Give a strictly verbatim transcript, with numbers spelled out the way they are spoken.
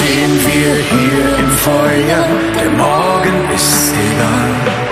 stehen wir hier im Feuer, der Morgen ist egal.